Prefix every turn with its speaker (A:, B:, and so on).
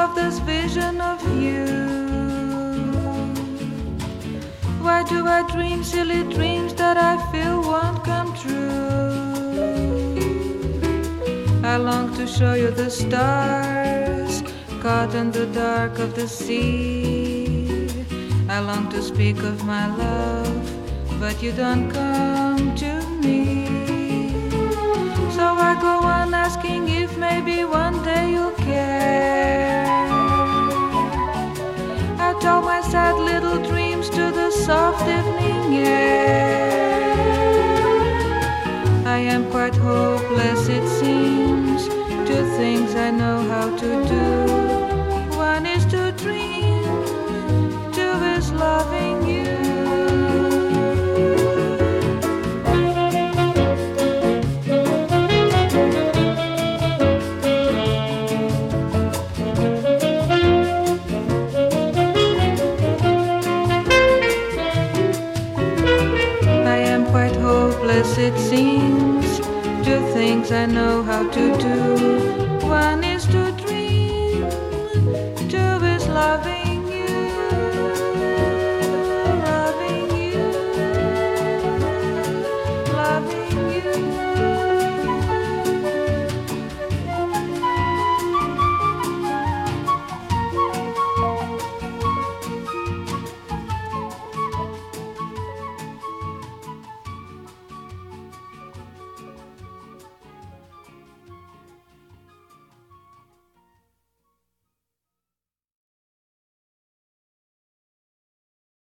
A: of this vision of you? Why do I dream silly dreams that I feel won't come true? I long to show you the stars caught in the dark of the sea. I long to speak of my love, but you don't come to me. So I go on asking if maybe one day you'll care. I told my sad little dreams to the soft evening air. I am quite hopeless, it seems, to things I know how to do.